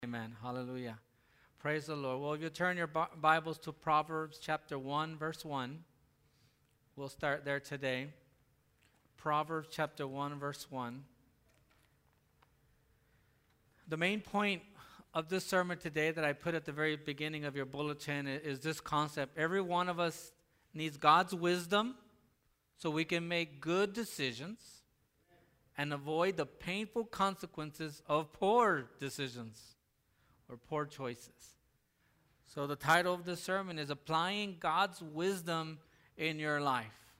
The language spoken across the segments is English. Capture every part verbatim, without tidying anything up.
Amen. Hallelujah. Praise the Lord. Well, if you turn your Bi- Bibles to Proverbs chapter one, verse one, we'll start there today. Proverbs chapter one, verse one. The main point of this sermon today that I put at the very beginning of your bulletin i- is this concept. Every one of us needs God's wisdom so we can make good decisions and avoid the painful consequences of poor decisions or poor choices. So the title of this sermon is Applying God's Wisdom in Your Life.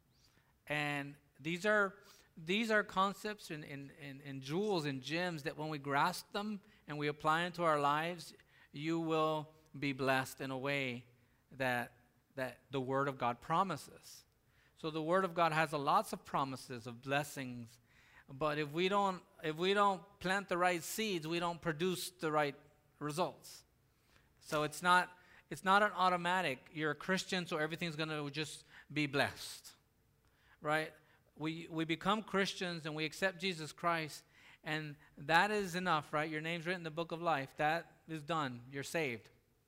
And these are these are concepts and, and, and, and jewels and gems that when we grasp them and we apply them to our lives, you will be blessed in a way that that the Word of God promises. So the Word of God has a lots of promises of blessings, but if we don't if we don't plant the right seeds, we don't produce the right results. So it's not it's not an automatic. You're a Christian, so everything's going to just be blessed, right? We we become Christians and we accept Jesus Christ, and that is enough, right? Your name's written in the book of life. That is done. You're saved.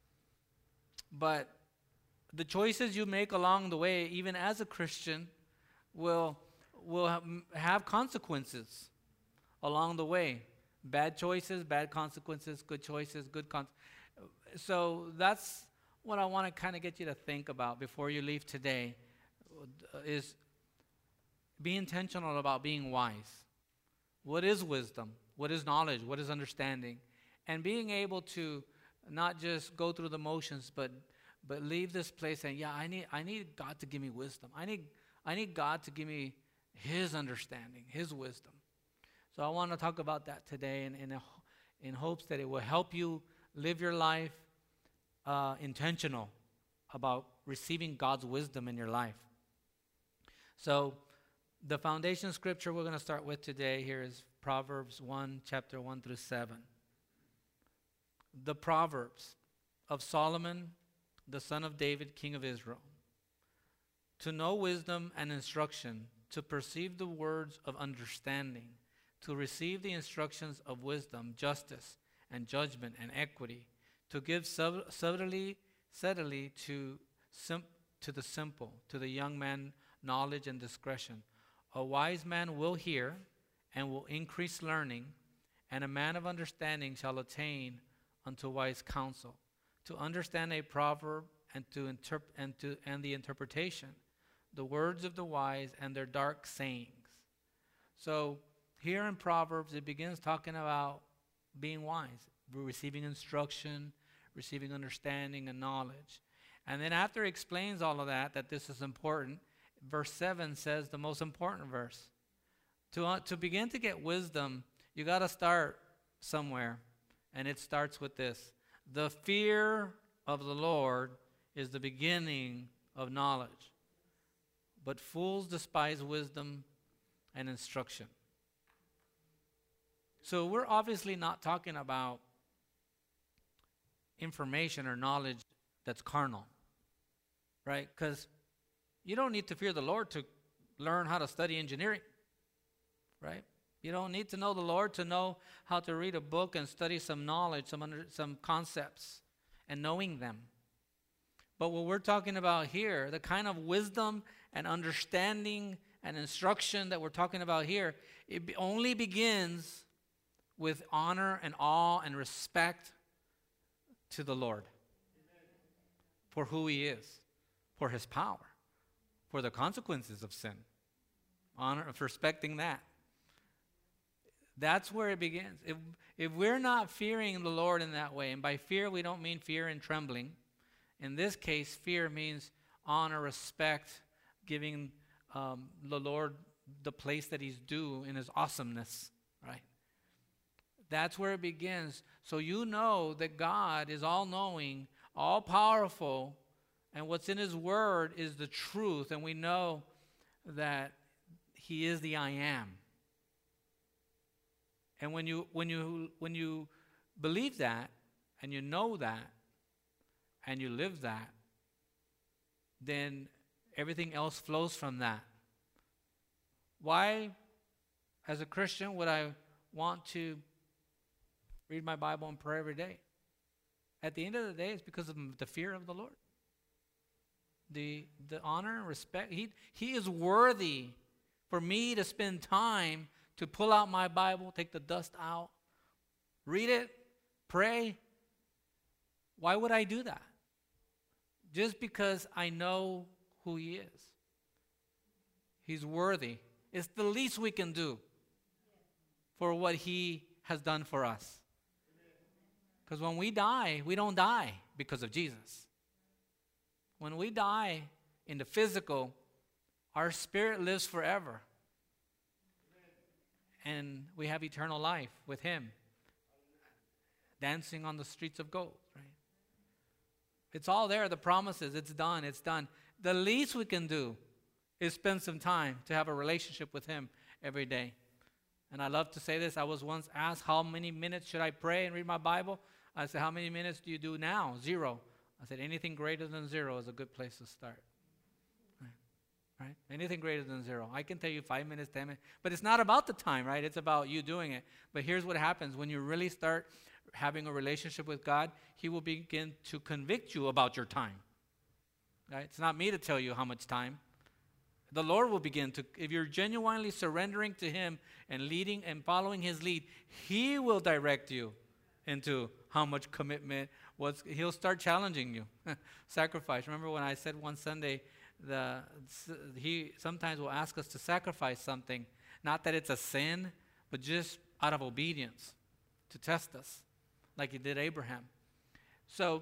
But the choices you make along the way, even as a Christian, will will ha- have consequences along the way. Bad choices, bad consequences. Good choices, good consequences. So that's what I want to kind of get you to think about before you leave today, uh, is be intentional about being wise. What is wisdom? What is knowledge? What is understanding? And being able to not just go through the motions, but but leave this place saying, yeah, I need I need God to give me wisdom. I need I need God to give me His understanding, His wisdom. So I want to talk about that today in in, a, in hopes that it will help you live your life uh, intentional about receiving God's wisdom in your life. So the foundation scripture we're going to start with today here is Proverbs one, chapter one through seven. The Proverbs of Solomon, the son of David, king of Israel. To know wisdom and instruction, to perceive the words of understanding, to receive the instructions of wisdom, justice, and judgment and equity, to give sub- subtly, subtly to sim- to the simple, to the young man knowledge and discretion. A wise man will hear and will increase learning, and a man of understanding shall attain unto wise counsel. To understand a proverb and to interp- and to and the interpretation, the words of the wise and their dark sayings. So here in Proverbs, it begins talking about being wise, receiving instruction, receiving understanding and knowledge. And then after it explains all of that, that this is important, verse seven says the most important verse. To, uh, to begin to get wisdom, you got to start somewhere. And it starts with this. The fear of the Lord is the beginning of knowledge. But fools despise wisdom and instruction. So we're obviously not talking about information or knowledge that's carnal, right? Because you don't need to fear the Lord to learn how to study engineering, right? You don't need to know the Lord to know how to read a book and study some knowledge, some under, some concepts, and knowing them. But what we're talking about here, the kind of wisdom and understanding and instruction that we're talking about here, it be, only begins with honor and awe and respect to the Lord. Amen. For who He is, for His power, for the consequences of sin. Honor, respecting that. That's where it begins. If, if we're not fearing the Lord in that way, and by fear we don't mean fear and trembling. In this case, fear means honor, respect, giving um, the Lord the place that He's due in His awesomeness, right? That's where it begins. So you know that God is all-knowing, all-powerful, and what's in His Word is the truth, and we know that He is the I am. And when you when you when you believe that, and you know that, and you live that, then everything else flows from that. Why, as a Christian, would I want to read my Bible and pray every day. At the end of the day, it's because of the fear of the Lord. The, the honor and respect. He, he is worthy for me to spend time to pull out my Bible, take the dust out, read it, pray. Why would I do that? Just because I know who He is. He's worthy. It's the least we can do for what He has done for us. Because when we die, we don't die because of Jesus. When we die in the physical, our spirit lives forever. And we have eternal life with Him, dancing on the streets of gold, right? It's all there, the promises. It's done, it's done. The least we can do is spend some time to have a relationship with Him every day. And I love to say this. I was once asked, how many minutes should I pray and read my Bible? I said, how many minutes do you do now? Zero. I said, anything greater than zero is a good place to start. Right? Right? Anything greater than zero. I can tell you five minutes, ten minutes. But it's not about the time, right? It's about you doing it. But here's what happens. When you really start having a relationship with God, He will begin to convict you about your time. Right? It's not me to tell you how much time. The Lord will begin to, if you're genuinely surrendering to Him and leading and following His lead, He will direct you into how much commitment. What's, He'll start challenging you. Sacrifice. Remember when I said one Sunday, the He sometimes will ask us to sacrifice something. Not that it's a sin, but just out of obedience to test us, like He did Abraham. So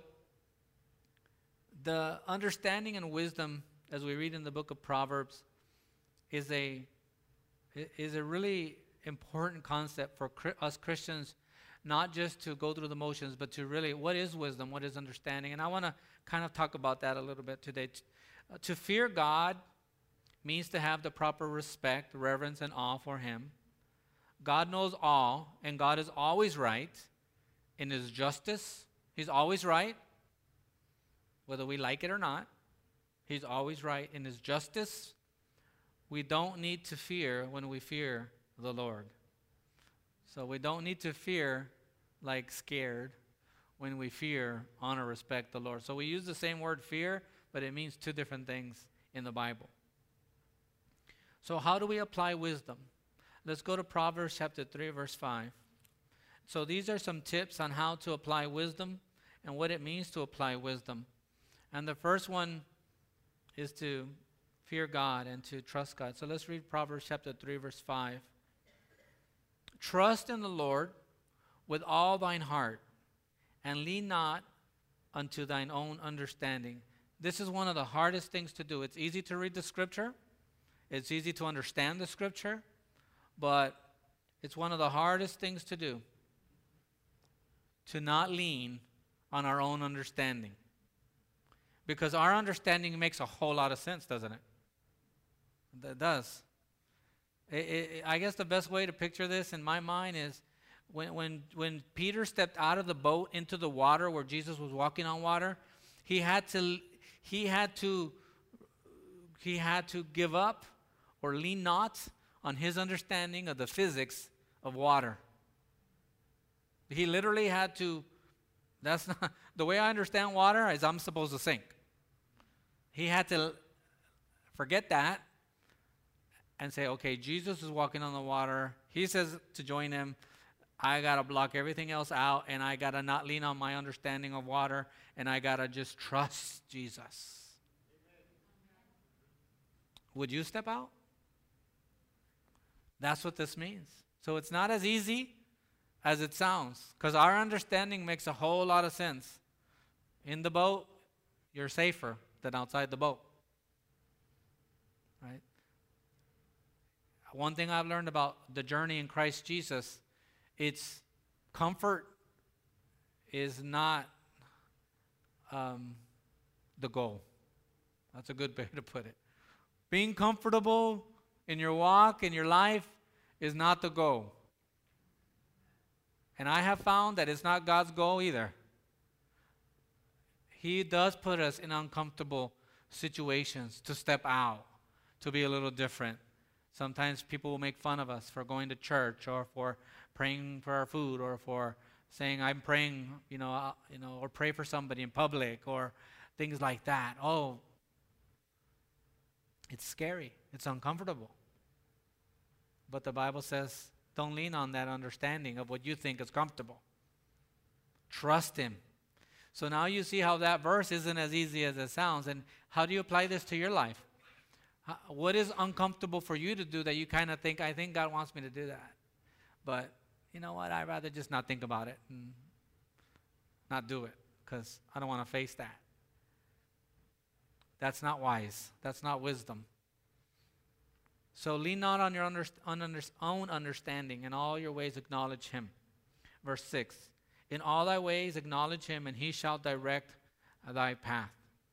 the understanding and wisdom, as we read in the book of Proverbs, is a is a really important concept for us Christians, not just to go through the motions, but to really, what is wisdom? What is understanding? And I want to kind of talk about that a little bit today. Uh, to fear God means to have the proper respect, reverence, and awe for Him. God knows all, and God is always right in His justice. He's always right, whether we like it or not. He's always right in His justice. We don't need to fear when we fear the Lord. So we don't need to fear like scared when we fear, honor, respect the Lord. So we use the same word fear, but it means two different things in the Bible. So how do we apply wisdom? Let's go to Proverbs chapter three, verse five. So these are some tips on how to apply wisdom and what it means to apply wisdom. And the first one is to fear God and to trust God. So let's read Proverbs chapter three, verse five. Trust in the Lord with all thine heart, and lean not unto thine own understanding. This is one of the hardest things to do. It's easy to read the Scripture. It's easy to understand the Scripture. But it's one of the hardest things to do, to not lean on our own understanding. Because our understanding makes a whole lot of sense, doesn't it? It does. It, it, I guess the best way to picture this in my mind is when, when, when Peter stepped out of the boat into the water where Jesus was walking on water, he had to, he had to, he had to give up or lean not on his understanding of the physics of water. He literally had to, that's not, the way I understand water is I'm supposed to sink. He had to forget that and say, okay, Jesus is walking on the water. He says to join Him. I got to block everything else out, and I got to not lean on my understanding of water, and I got to just trust Jesus. Amen. Would you step out? That's what this means. So it's not as easy as it sounds, because our understanding makes a whole lot of sense. In the boat, you're safer than outside the boat. Right? One thing I've learned about the journey in Christ Jesus, it's comfort is not um, the goal. That's a good way to put it. Being comfortable in your walk, in your life, is not the goal. And I have found that it's not God's goal either. He does put us in uncomfortable situations to step out, to be a little different. Sometimes people will make fun of us for going to church or for praying for our food or for saying I'm praying, you know, uh, you know, or pray for somebody in public or things like that. Oh, it's scary. It's uncomfortable. But the Bible says, don't lean on that understanding of what you think is comfortable. Trust Him. So now you see how that verse isn't as easy as it sounds. And how do you apply this to your life? How, what is uncomfortable for you to do that you kind of think, I think God wants me to do that. But you know what? I'd rather just not think about it and not do it because I don't want to face that. That's not wise. That's not wisdom. So lean not on your under, on under, own understanding. In all your ways acknowledge Him. Verse six. In all thy ways acknowledge Him, and He shall direct thy path.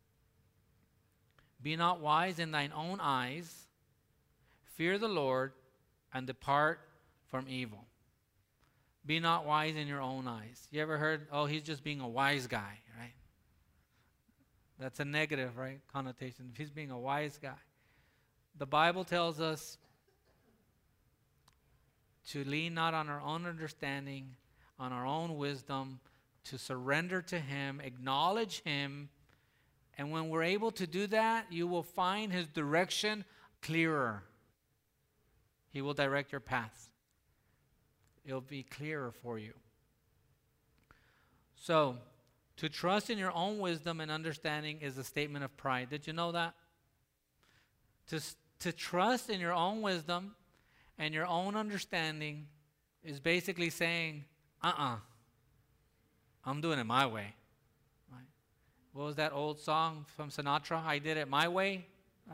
Be not wise in thine own eyes. Fear the Lord, and depart from evil. Be not wise in your own eyes. You ever heard, oh, he's just being a wise guy, right? That's a negative, right, connotation. If he's being a wise guy. The Bible tells us to lean not on our own understanding, on our own wisdom, to surrender to Him, acknowledge Him. And when we're able to do that, you will find His direction clearer. He will direct your paths. It'll be clearer for you. So, to trust in your own wisdom and understanding is a statement of pride. Did you know that? To, to trust in your own wisdom and your own understanding is basically saying, uh-uh, I'm doing it my way. Right? What was that old song from Sinatra? I did it my way. Right?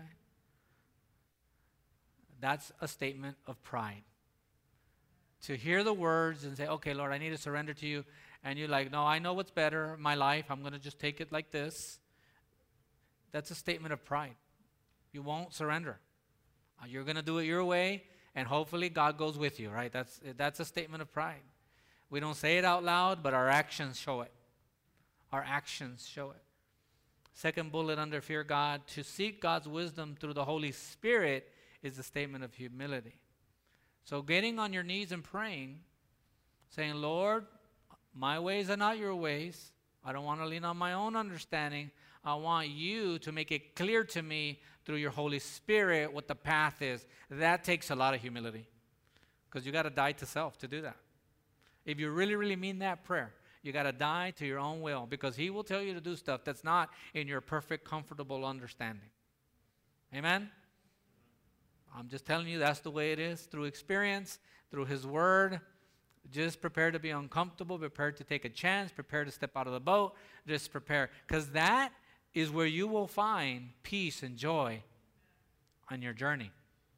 That's a statement of pride. To hear the words and say, okay, Lord, I need to surrender to you. And you're like, no, I know what's better in my life. I'm going to just take it like this. That's a statement of pride. You won't surrender. Uh, you're going to do it your way, and hopefully God goes with you, right? That's, that's a statement of pride. We don't say it out loud, but our actions show it. Our actions show it. Second bullet under fear God, to seek God's wisdom through the Holy Spirit is a statement of humility. So getting on your knees and praying, saying, Lord, my ways are not your ways. I don't want to lean on my own understanding. I want you to make it clear to me through your Holy Spirit what the path is. That takes a lot of humility because you got to die to self to do that. If you really, really mean that prayer, you got to die to your own will because He will tell you to do stuff that's not in your perfect, comfortable understanding. Amen? I'm just telling you that's the way it is through experience, through His Word. Just prepare to be uncomfortable, prepare to take a chance, prepare to step out of the boat, just prepare. Because that is where you will find peace and joy on your journey.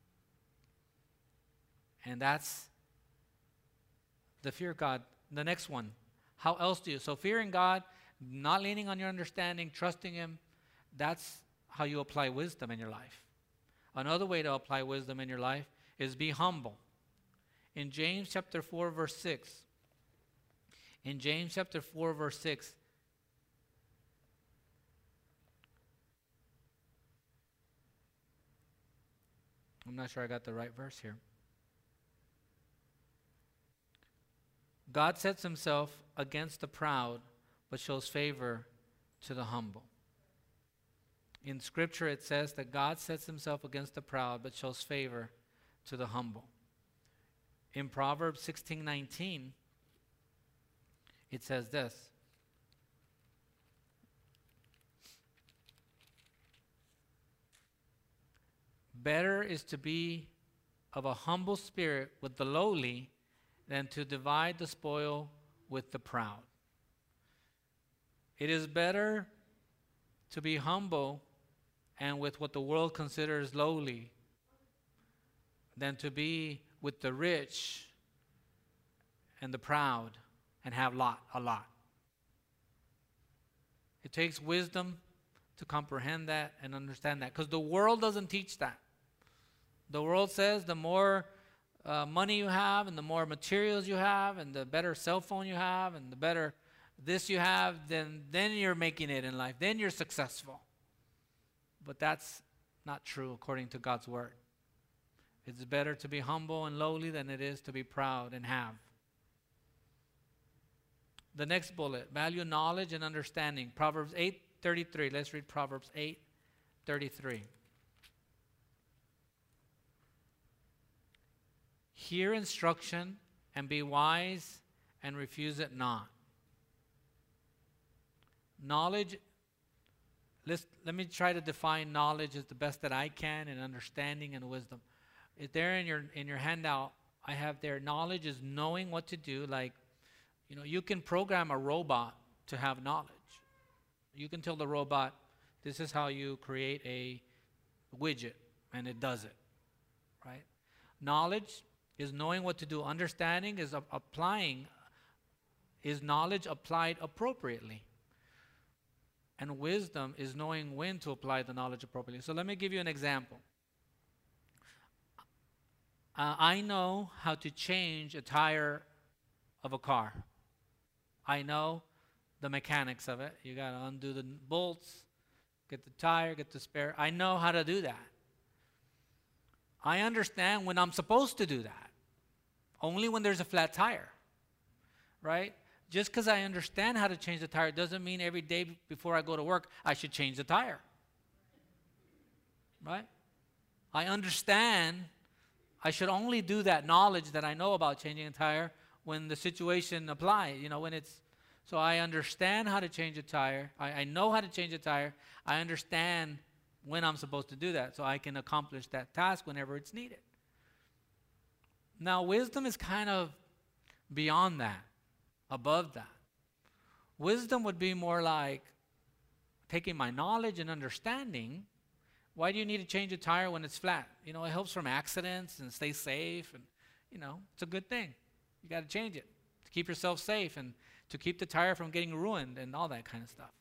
And that's the fear of God. The next one, how else do you? So fearing God, not leaning on your understanding, trusting Him, that's how you apply wisdom in your life. Another way to apply wisdom in your life is be humble. In James chapter four, verse six, in James chapter four, verse six, I'm not sure I got the right verse here. God sets Himself against the proud, but shows favor to the humble. In Scripture it says that God sets Himself against the proud, but shows favor to the humble. In Proverbs sixteen nineteen, it says this. Better is to be of a humble spirit with the lowly than to divide the spoil with the proud. It is better to be humble and with what the world considers lowly than to be with the rich and the proud and have lot, a lot. It takes wisdom to comprehend that and understand that because the world doesn't teach that. The world says the more uh, money you have and the more materials you have and the better cell phone you have and the better this you have, then, then you're making it in life. Then you're successful. But that's not true according to God's word. It's better to be humble and lowly than it is to be proud and have. The next bullet, value knowledge and understanding. Proverbs eight thirty-three. Let's read Proverbs eight thirty-three. Hear instruction and be wise and refuse it not. Knowledge, let's, let me try to define knowledge as the best that I can, and understanding and wisdom. Is there in your in your handout, I have there, knowledge is knowing what to do. Like, you know, you can program a robot to have knowledge. You can tell the robot, this is how you create a widget, and it does it, right? Knowledge is knowing what to do. Understanding is uh, applying, is knowledge applied appropriately. And wisdom is knowing when to apply the knowledge appropriately. So let me give you an example. Uh, I know how to change a tire of a car. I know the mechanics of it. You got to undo the bolts, get the tire, get the spare. I know how to do that. I understand when I'm supposed to do that. Only when there's a flat tire, right? Just because I understand how to change the tire doesn't mean every day before I go to work I should change the tire, right? I understand I should only do that knowledge that I know about changing a tire when the situation applies, you know, when it's, so I understand how to change a tire. I, I know how to change a tire. I understand when I'm supposed to do that so I can accomplish that task whenever it's needed. Now, wisdom is kind of beyond that, above that. Wisdom would be more like taking my knowledge and understanding. Why do you need to change a tire when it's flat? You know, it helps from accidents and stay safe, and, you know, it's a good thing. You got to change it to keep yourself safe and to keep the tire from getting ruined and all that kind of stuff.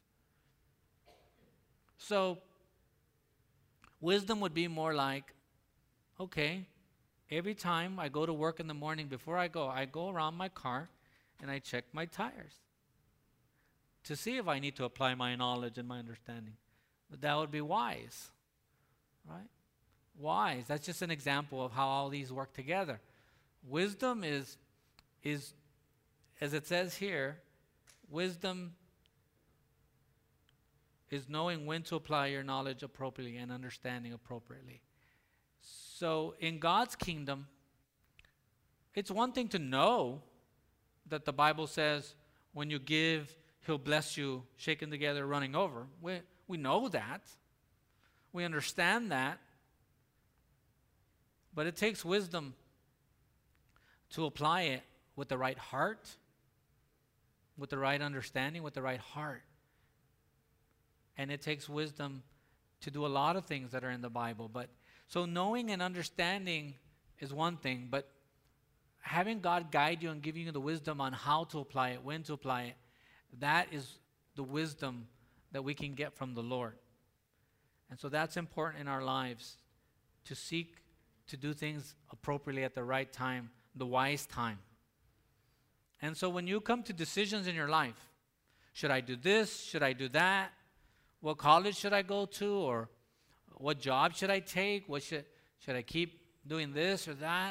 So, wisdom would be more like, okay, every time I go to work in the morning, before I go, I go around my car and I check my tires to see if I need to apply my knowledge and my understanding. But that would be wise, right? Wise. That's just an example of how all these work together. Wisdom is, is, as it says here, wisdom is knowing when to apply your knowledge appropriately and understanding appropriately. So in God's kingdom, it's one thing to know that the Bible says when you give, He'll bless you, shaken together, running over. We, we know that. We understand that. But it takes wisdom to apply it with the right heart, with the right understanding, with the right heart. And it takes wisdom to do a lot of things that are in the Bible. But so knowing and understanding is one thing, but having God guide you and giving you the wisdom on how to apply it, when to apply it, that is the wisdom that we can get from the Lord. And so that's important in our lives, to seek to do things appropriately at the right time, the wise time. And so when you come to decisions in your life, should I do this? Should I do that? What college should I go to? Or what job should I take? What should, should I keep doing this or that?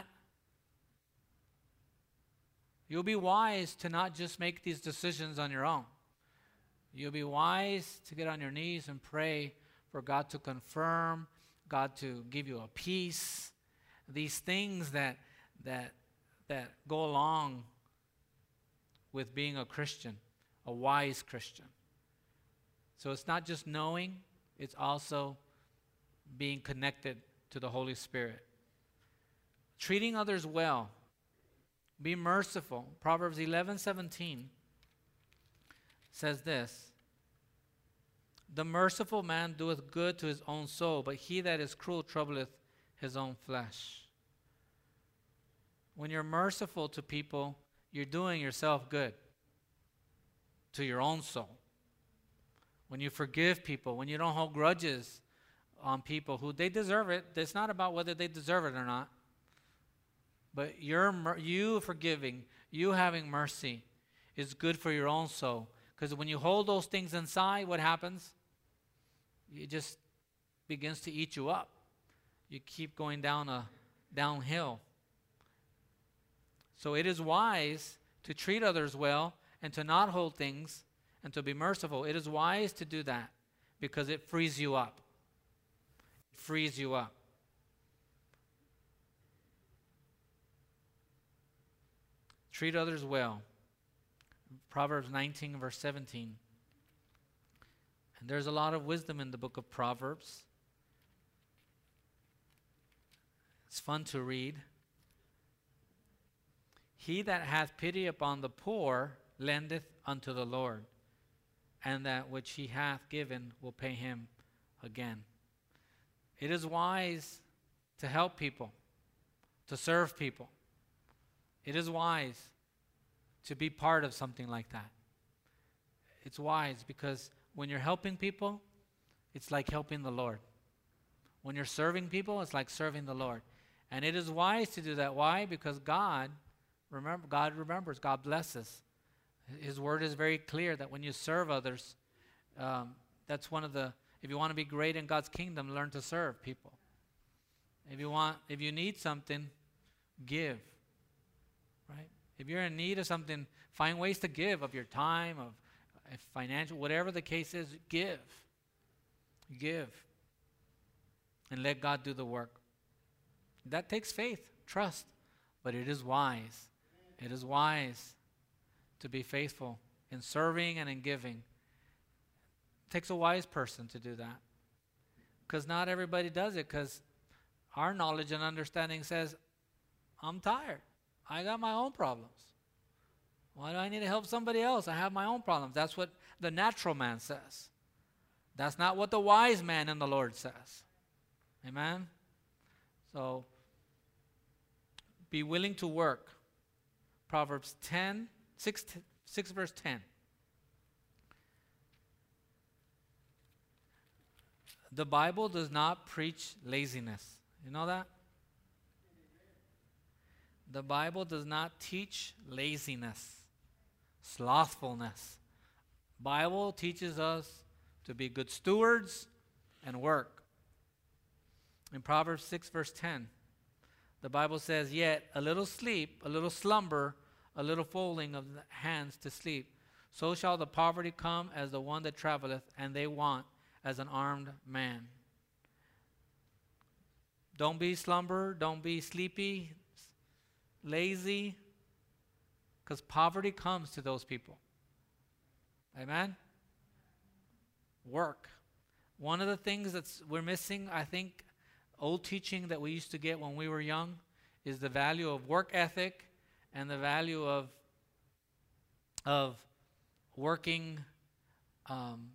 You'll be wise to not just make these decisions on your own. You'll be wise to get on your knees and pray for God to confirm, God to give you a peace. These things that that that go along with being a Christian, a wise Christian. So it's not just knowing, it's also being connected to the Holy Spirit. Treating others well. Be merciful. Proverbs eleven seventeen says this: the merciful man doeth good to his own soul, but he that is cruel troubleth his own flesh. When you're merciful to people, you're doing yourself good, to your own soul. When you forgive people, when you don't hold grudges on people who they deserve it, it's not about whether they deserve it or not. But your, you forgiving, you having mercy is good for your own soul. Because when you hold those things inside, what happens? It just begins to eat you up. You keep going down a downhill. So it is wise to treat others well and to not hold things and to be merciful. It is wise to do that because it frees you up. It frees you up. Treat others well. Proverbs nineteen, verse seventeen. And there's a lot of wisdom in the book of Proverbs. It's fun to read. He that hath pity upon the poor lendeth unto the Lord, and that which he hath given will pay him again. It is wise to help people, to serve people. It is wise to be part of something like that. It's wise because when you're helping people, it's like helping the Lord. When you're serving people, it's like serving the Lord. And it is wise to do that. Why? Because God, remember, God remembers, God blesses. His word is very clear that when you serve others, um, that's one of the, if you want to be great in God's kingdom, learn to serve people. If you want, if you need something, give, right? If you're in need of something, find ways to give of your time, of if financial, whatever the case is, give. Give. And let God do the work. That takes faith, trust, but it is wise. It is wise to be faithful in serving and in giving. It takes a wise person to do that. Because not everybody does it, because our knowledge and understanding says, I'm tired. I got my own problems. Why do I need to help somebody else? I have my own problems. That's what the natural man says. That's not what the wise man in the Lord says. Amen? So, be willing to work. Proverbs ten, six, six verse ten. The Bible does not preach laziness. You know that? The Bible does not teach laziness, slothfulness. Bible teaches us to be good stewards and work. In Proverbs six verse ten, the Bible says, yet a little sleep, a little slumber, a little folding of the hands to sleep, so shall the poverty come as the one that traveleth, and they want as an armed man. Don't be slumber, don't be sleepy, lazy, because poverty comes to those people. Amen? Work. One of the things that we're missing, I think, old teaching that we used to get when we were young, is the value of work ethic and the value of, of working um,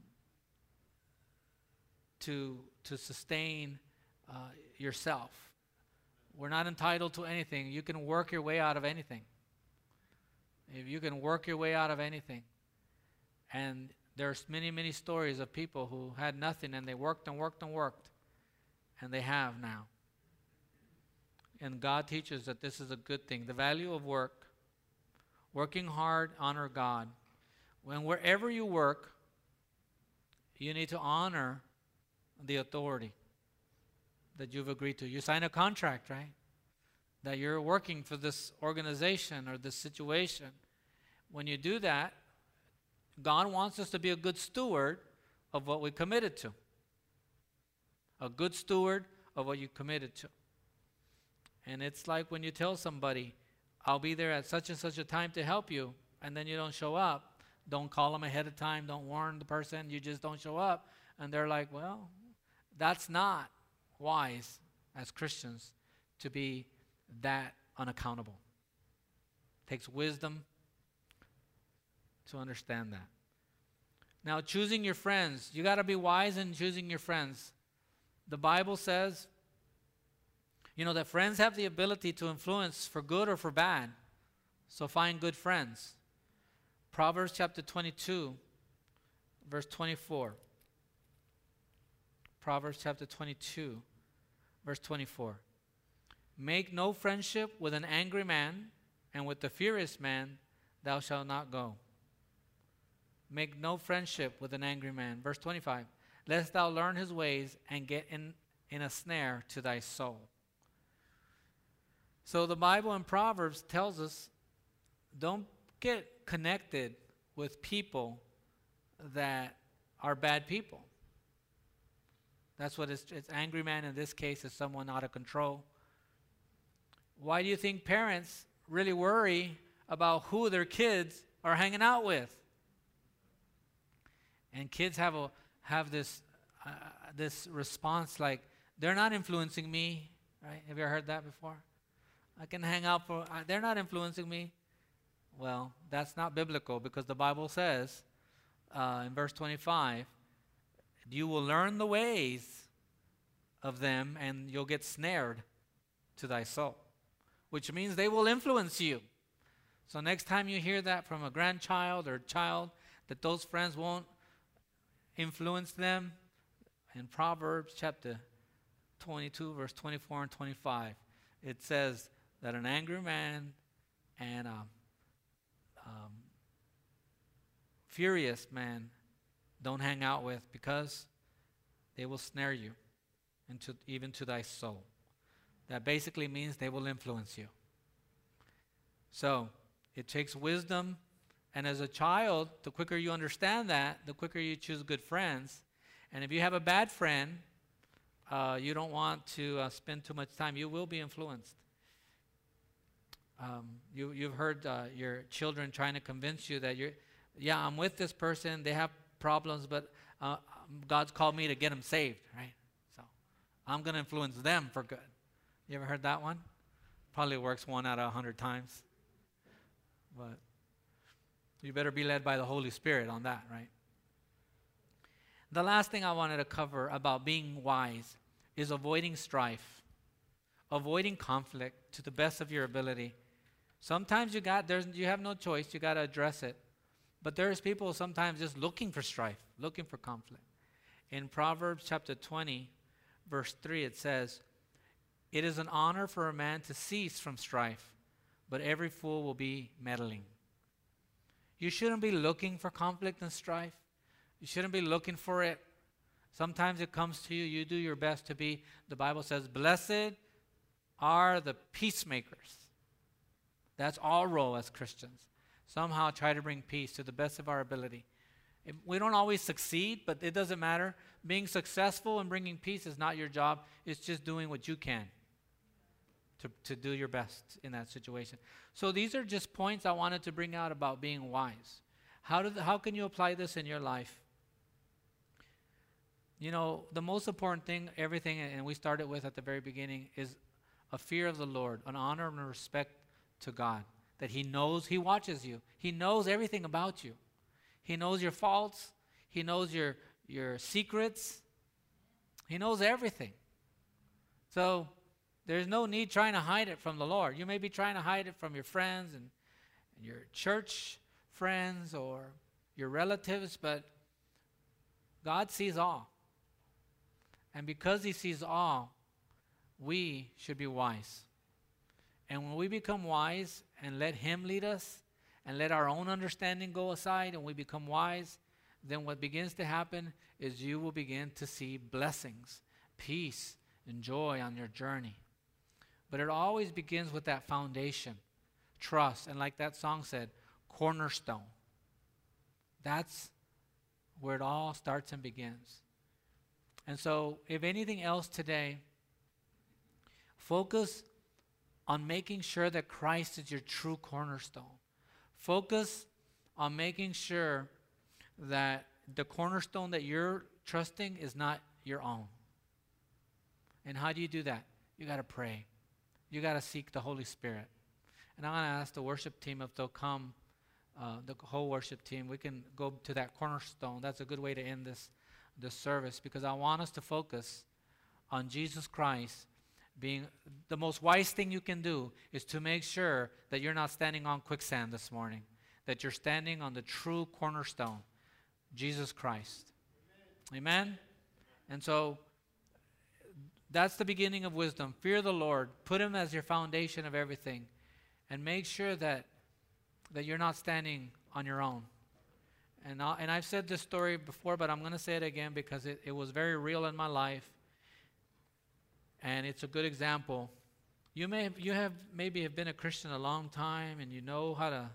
to, to sustain uh, yourself. We're not entitled to anything. You can work your way out of anything. If you can work your way out of anything. And there's many, many stories of people who had nothing and they worked and worked and worked. And they have now. And God teaches that this is a good thing. The value of work. Working hard, honor God. When wherever you work, you need to honor the authority that you've agreed to. You sign a contract, right? That you're working for this organization or this situation. When you do that, God wants us to be a good steward of what we committed to. A good steward of what you committed to. And it's like when you tell somebody, I'll be there at such and such a time to help you, and then you don't show up. Don't call them ahead of time. Don't warn the person. You just don't show up. And they're like, well, that's not wise as Christians to be that unaccountable. It takes wisdom to understand that. Now, choosing your friends. You got to be wise in choosing your friends. The Bible says, you know, that friends have the ability to influence for good or for bad. So find good friends. Proverbs chapter twenty-two, verse twenty-four. Proverbs chapter twenty-two, verse twenty-four. Make no friendship with an angry man, and with the furious man thou shalt not go. Make no friendship with an angry man. Verse twenty-five. Lest thou learn his ways and get in, in a snare to thy soul. So the Bible in Proverbs tells us, don't get connected with people that are bad people. That's what it's, it's angry man in this case is someone out of control. Why do you think parents really worry about who their kids are hanging out with? And kids have a have this uh, this response like, they're not influencing me, right? Have you ever heard that before? I can hang out for, uh, they're not influencing me. Well, that's not biblical, because the Bible says uh, in verse twenty-five, you will learn the ways of them and you'll get snared to thy soul, which means they will influence you. So next time you hear that from a grandchild or child, that those friends won't influence them, in Proverbs chapter twenty-two, verse twenty-four and twenty-five, it says that an angry man and a um, furious man don't hang out with, because they will snare you into even to thy soul. That basically means they will influence you. So it takes wisdom, and as a child, the quicker you understand that, the quicker you choose good friends. And if you have a bad friend, uh, you don't want to uh, spend too much time. You will be influenced. Um, you, you've heard uh, your children trying to convince you that you're, yeah, I'm with this person. They have problems, but uh, God's called me to get them saved, right? So I'm going to influence them for good. You ever heard that one? Probably works one out of a hundred times. But you better be led by the Holy Spirit on that, right? The last thing I wanted to cover about being wise is avoiding strife, avoiding conflict to the best of your ability. Sometimes you got there's you have no choice, you got to address it. But there's people sometimes just looking for strife, looking for conflict. In Proverbs chapter twenty, verse three, it says, "It is an honor for a man to cease from strife, but every fool will be meddling." You shouldn't be looking for conflict and strife. You shouldn't be looking for it. Sometimes it comes to you. You do your best to be, the Bible says, blessed are the peacemakers. That's our role as Christians. Somehow try to bring peace to the best of our ability. It, we don't always succeed, but it doesn't matter. Being successful and bringing peace is not your job. It's just doing what you can to, to do your best in that situation. So these are just points I wanted to bring out about being wise. How, do the, how can you apply this in your life? You know, the most important thing, everything, and we started with at the very beginning, is a fear of the Lord, an honor and a respect to God. That He knows, He watches you. He knows everything about you. He knows your faults. He knows your, your secrets. He knows everything. So there's no need trying to hide it from the Lord. You may be trying to hide it from your friends and, and your church friends or your relatives, but God sees all. And because He sees all, we should be wise. And when we become wise and let Him lead us and let our own understanding go aside and we become wise, then what begins to happen is you will begin to see blessings, peace, and joy on your journey. But it always begins with that foundation, trust, and like that song said, cornerstone. That's where it all starts and begins. And so, if anything else today, focus on making sure that Christ is your true cornerstone. Focus on making sure that the cornerstone that you're trusting is not your own. And how do you do that? You got to pray. You got to seek the Holy Spirit. And I'm going to ask the worship team if they'll come, uh, the whole worship team. We can go to that cornerstone. That's a good way to end this, this service, because I want us to focus on Jesus Christ being the most wise thing you can do is to make sure that you're not standing on quicksand this morning, that you're standing on the true cornerstone, Jesus Christ. Amen? Amen? And so that's the beginning of wisdom. Fear the Lord. Put Him as your foundation of everything. And make sure that, that you're not standing on your own. And, I'll, and I've said this story before, but I'm going to say it again because it, it was very real in my life. And it's a good example. You may have, you have maybe have been a Christian a long time and you know how to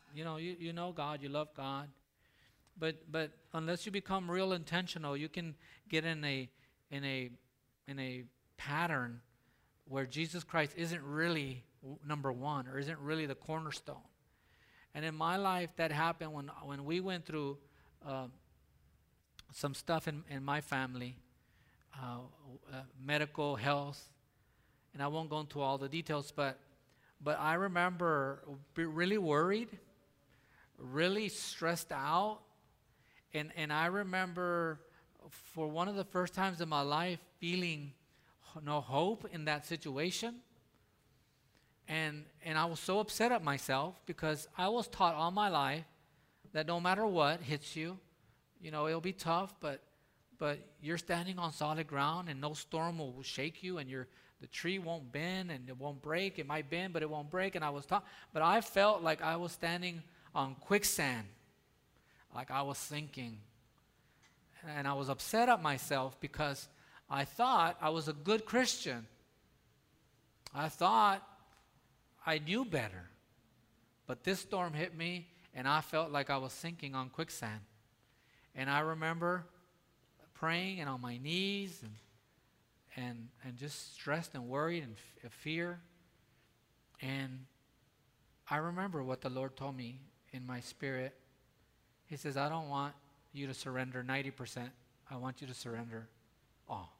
You know, you, you know God, you love God. But but unless you become real intentional, you can get in a in a in a pattern where Jesus Christ isn't really w- number one or isn't really the cornerstone. And in my life, that happened when when we went through uh, some stuff in, in my family, uh, uh, medical, health, and I won't go into all the details, but but I remember be really worried, really stressed out, and and I remember for one of the first times in my life feeling no hope in that situation. And and I was so upset at myself because I was taught all my life that no matter what hits you, you know, it'll be tough, but but you're standing on solid ground and no storm will shake you, and your the tree won't bend and it won't break. It might bend, but it won't break. And I was taught, but I felt like I was standing on quicksand, like I was sinking. And I was upset at myself because I thought I was a good Christian. I thought I knew better. But this storm hit me, and I felt like I was sinking on quicksand. And I remember praying and on my knees and and and just stressed and worried and f- fear. And I remember what the Lord told me in my spirit. He says, I don't want you to surrender ninety percent. I want you to surrender all.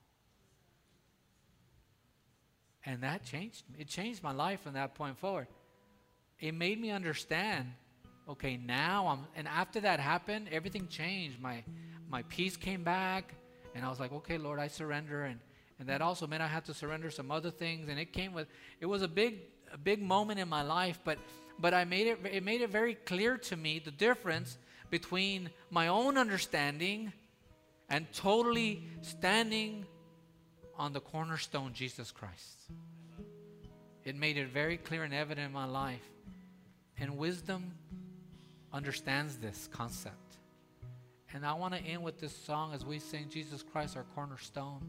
And that changed me. It changed my life from that point forward. It made me understand, okay, now I'm, and after that happened, everything changed. My my peace came back, and I was like, okay, Lord, I surrender. And, and that also meant I had to surrender some other things. And it came with, it was a big, a big moment in my life, but but I made it, it made it very clear to me the difference between my own understanding and totally standing on the cornerstone, Jesus Christ. It made it very clear and evident in my life. And wisdom understands this concept. And I want to end with this song as we sing Jesus Christ, our cornerstone.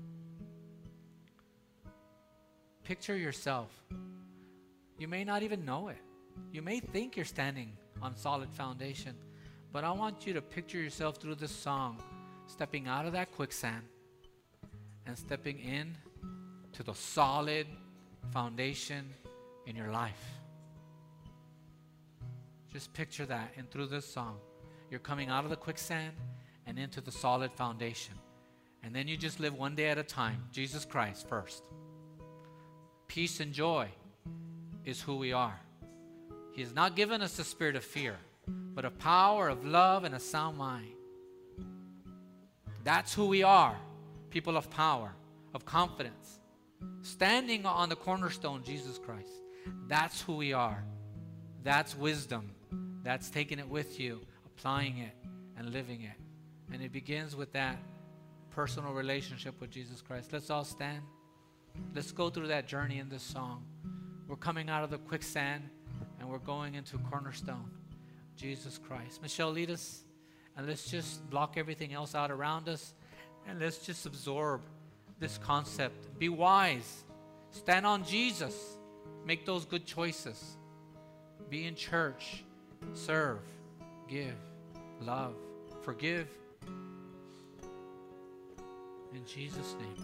Picture yourself. You may not even know it. You may think you're standing on solid foundation. But I want you to picture yourself through this song, stepping out of that quicksand and stepping in to the solid foundation in your life. Just picture that. And through this song, you're coming out of the quicksand and into the solid foundation. And then you just live one day at a time. Jesus Christ first. Peace and joy is who we are. He has not given us the spirit of fear, but of power, of love, and a sound mind. That's who we are. People of power, of confidence. Standing on the cornerstone, Jesus Christ. That's who we are. That's wisdom. That's taking it with you, applying it, and living it. And it begins with that personal relationship with Jesus Christ. Let's all stand. Let's go through that journey in this song. We're coming out of the quicksand, and we're going into cornerstone, Jesus Christ. Michelle, lead us, and let's just block everything else out around us, and let's just absorb this concept. Be wise. Stand on Jesus. Make those good choices. Be in church. Serve. Give. Love. Forgive. In Jesus' name.